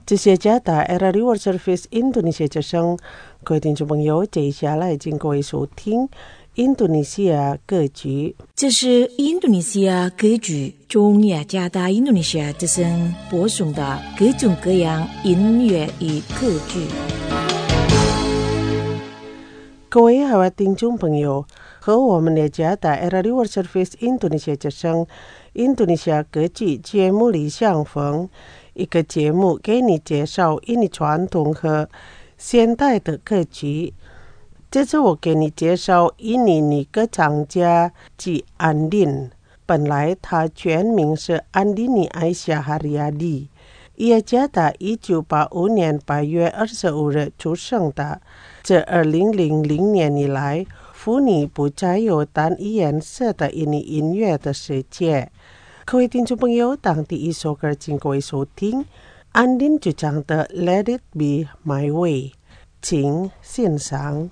这些加大 RRI World Service Indonesia 之声，各位听众朋友，接下来请各位收听印度尼西亚歌剧。 这是印度尼西亚歌剧中雅加达印度尼西亚之声播送的各种各样音乐与歌剧。 各位好啊，听众朋友，和我们的加达 RRI World Service Indonesia 之声印度尼西亚歌剧节目里相逢。一个节目给你介绍印尼传统和现代的歌剧。这次我给你介绍印尼女歌唱家吉安琳，本来她全名是安迪尼艾夏哈里亚蒂，耶加达1985年8月25日出生的。自2000年以来，妇女不再有单一颜色的印尼音乐的世界。各位听众朋友，当第一首歌请各位收听安琳主唱的 Let It Be My Way， 请欣赏。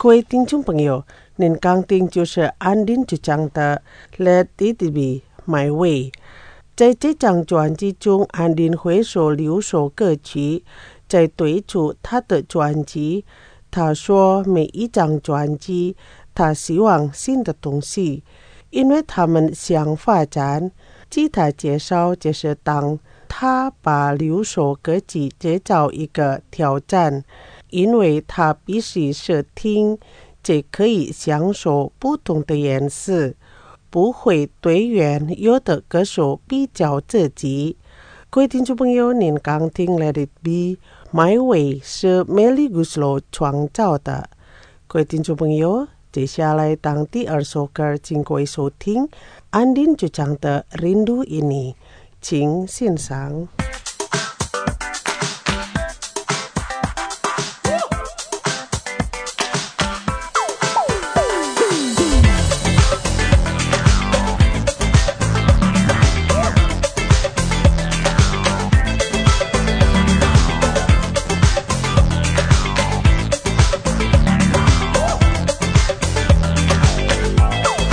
各位听众朋友，您刚听就是安林主唱的《Let It Be My Way》。在这张专辑中，安林回首6首歌曲，在推出他的专辑。他说每一张专辑，他希望新的东西，因为他们想发展。据他介绍，就是当他把6首歌曲制造一个挑战，因为他必须是听，才可以享受不同的颜色，不会对原有的歌手比较自己。各位听众朋友，您刚听 Let It Be My Way 是 Melly Guslo 创造的。各位听众朋友，接下来当第2首歌，请各位收听安林主唱的《Rindu Ini》，请欣赏。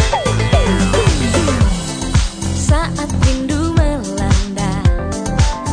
Saat rindu melanda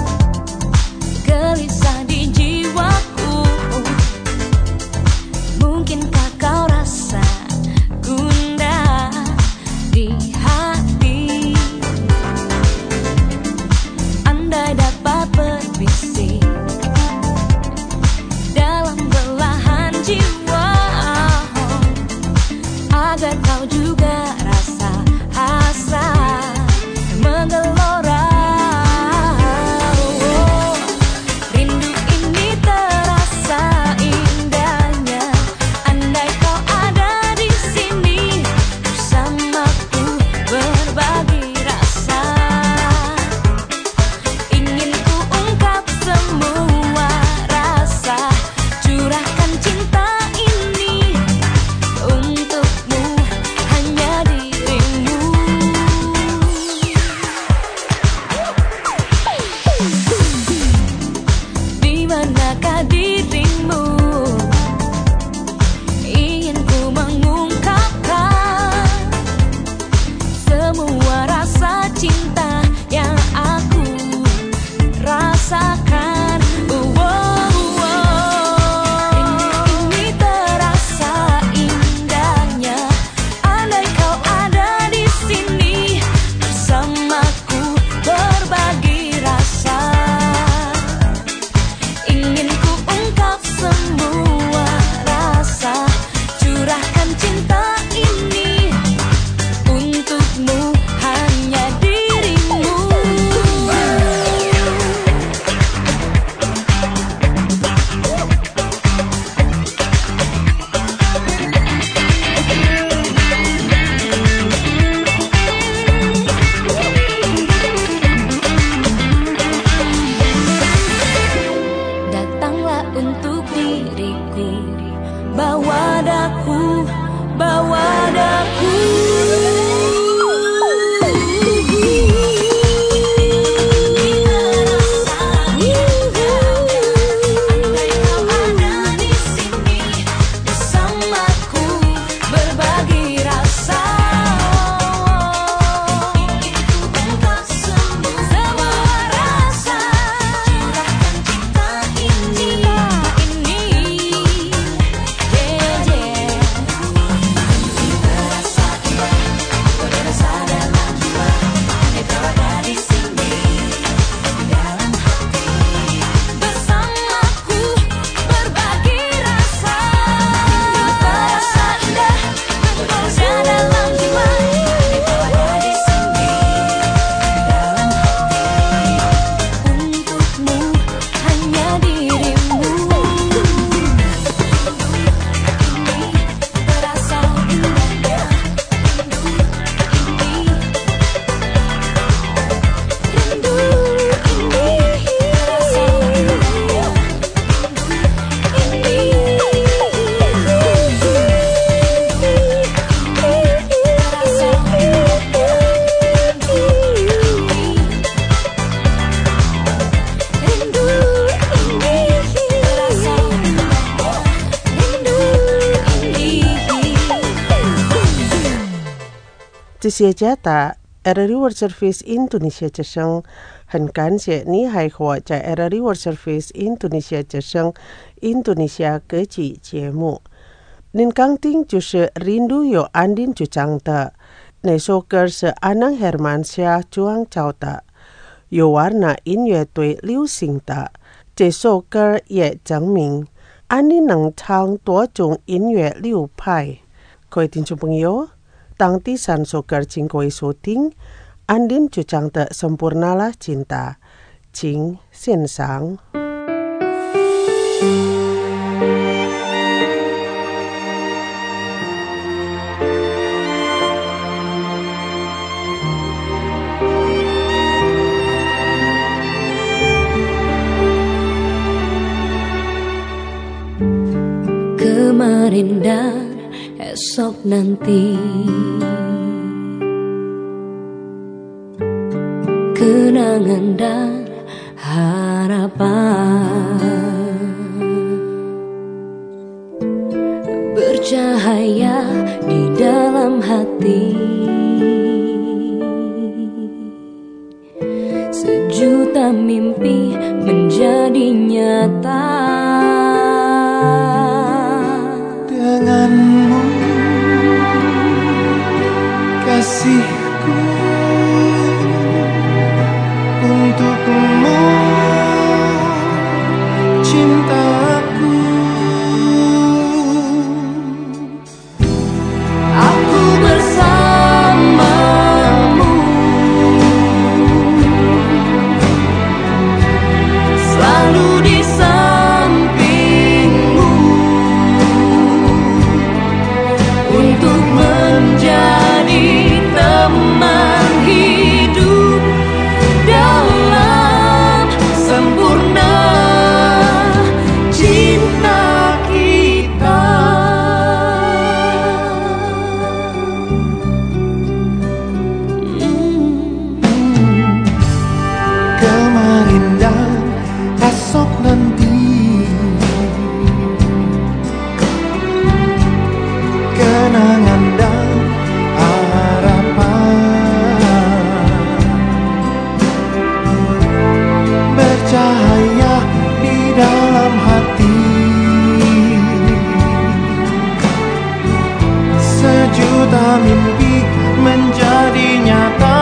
这些家的 RRI World Service Indonesia 之声，很感谢你还活在 RRI World Service Indonesia 之声印度尼西亚歌剧节目。您刚听就是Rindu有安定主唱的那首歌是Anang Hermansyah主唱的，有warna音乐队流行的。这首歌也证明安定能唱多种音乐流派。各位听众朋友，当第三首歌请各位收听安定主唱的 Sempurnalah Cinta， 请欣赏。 Kemarin dan esok nanti, kenangan dan harapan bercahaya di dalam hati, sejuta mimpi menjadi nyata. Denganmu, kasihku, untukmu, cintaku. Aku bersamamu, selalu di sampingmu, untuk menjadi teman hidup dalam sempurna cinta kita. Kemarin dan esok nanti, kenangan dan harapan bercahaya di dalam hati, sejuta mimpi menjadi nyata.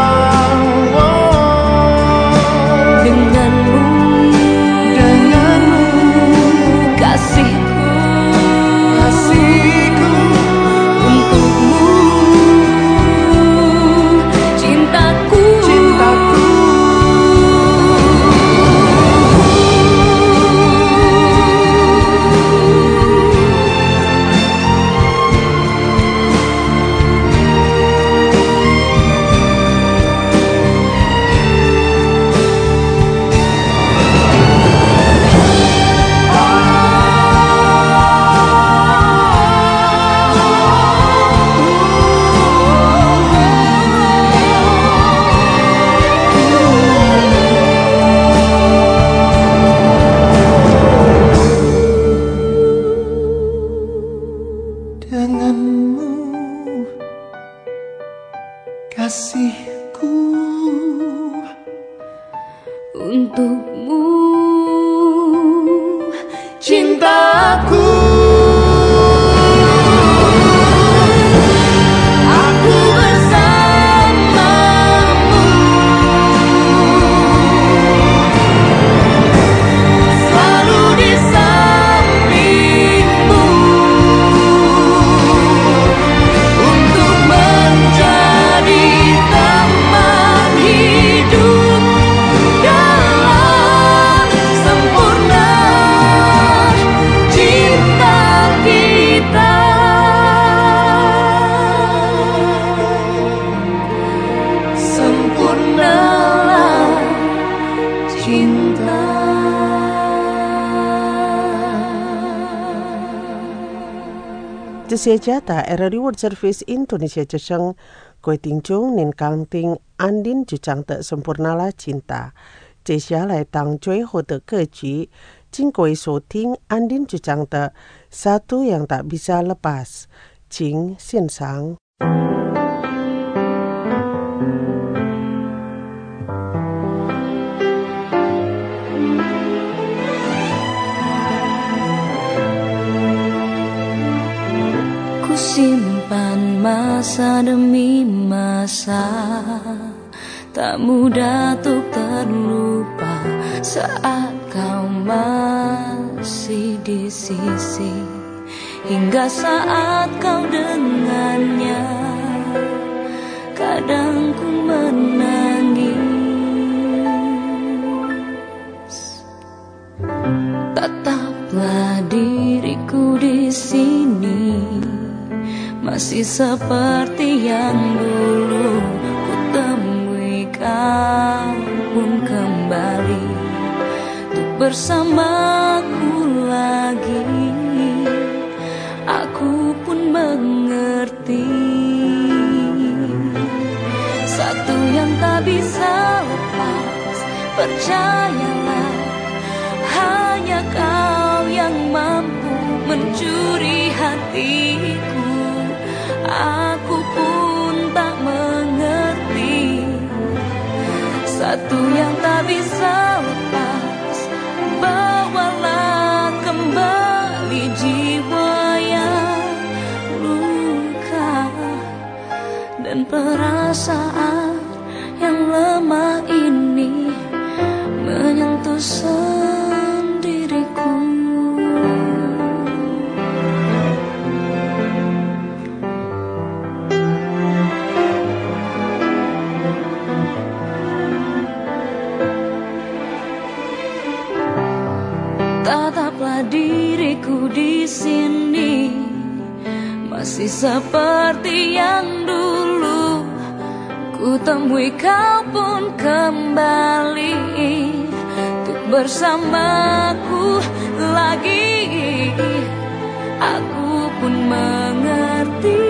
Denganmu, kasihku, untukmu, cintaku. Denganmu, kasihku, Untukmu, cintaku. Aku bersamamu, selalu di sampingmu, untuk menjadi teman hidup dalam sempurna cinta kita. Sempurnalah cinta. 这些家的 RRI World Service Indonesia 之声，各位听众您刚听安定主唱的 Sempurnalah Cinta。接下来当最后的歌曲，请各位收听安定主唱的 Satu Yang Tak Bisa Lepas，请欣赏。 masa demi masa, tak mudah untuk terlupa saat kau masih di sisi, hingga saat kau dengannya. Kadang ku menangis, tataplah diriku di sini, masih seperti yang dulu ku temui kau pun kembali untuk bersamaku lagi. Aku pun mengerti satu yang tak bisa lepas, percayalah, hanya kau yang mampu mencuri hatiku. Aku pun tak mengerti satu yang tak bisa lepas, bawalah kembali jiwa yang luka dan perasaan yang lemah ini menyentuh sendiriku. Tataplah diriku di sini, masih seperti yang dulu ku temui kau pun kembali untuk bersamaku lagi. Aku pun mengerti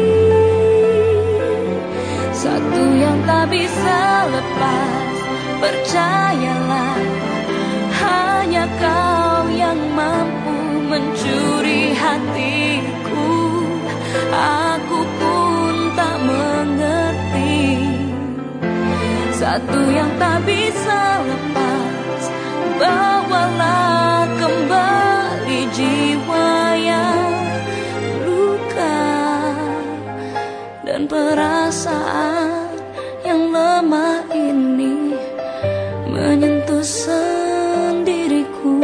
satu yang tak bisa lepas, percayalah, hanya kau yang mampu mencuri hatiku. Aku pun tak mengerti satu yang tak bisa lepas, bawalah kembali jiwa yang luka dan perasaan yang lemah ini menyentuh sendiriku.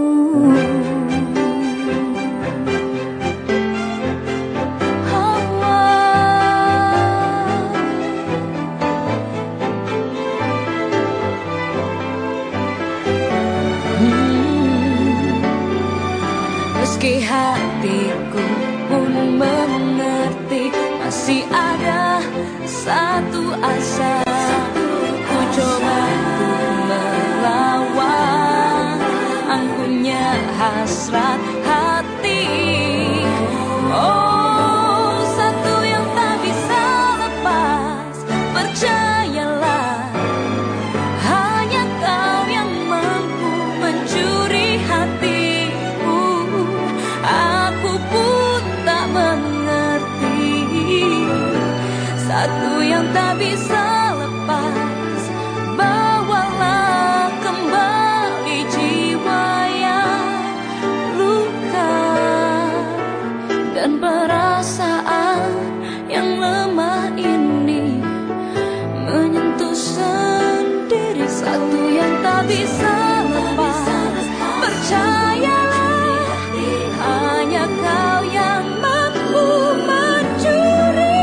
Meski hatiku pun mengerti, masih ada satu asa. Ku coba untuk melawan anggunnya hasrat hati. Oh, satu yang tak bisa lepas, percayalah, hanya kau yang mampu mencuri hatiku. Aku pun tak mengerti satu yang tak bisa lepas, bawalah kembali jiwa yang luka dan perasaan yang lemah ini menyentuh sendiri. Satu yang tak bisa lepas, percayalah, hanya kau yang mampu mencuri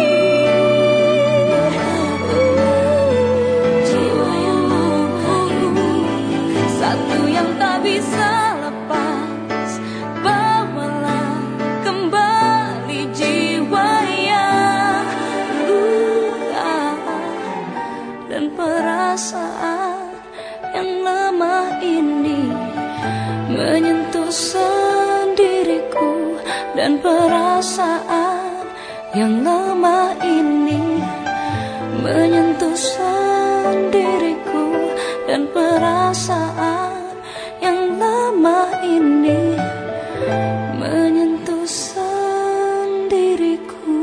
jiwa yang luka. Satu yang tak bisa lepas, bawalah kembali jiwa yang luka dan perasaan yang lemah ini menyentuh sendiriku, dan perasaan yang lemah ini menyentuh sendiriku, dan perasaan yang lemah ini menyentuh sendiriku.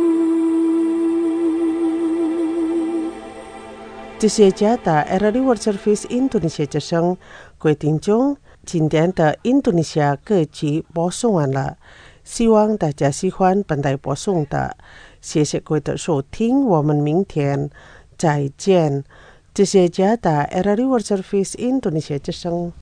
这些家的 Radio World Service 印度尼西亚之声，各位听众，今天的印度尼西亚歌曲播送完了，希望大家喜欢本台播送的。 谢谢各位的收听，我们明天再见。这是加拿大 RRI World Service Indonesia 之声。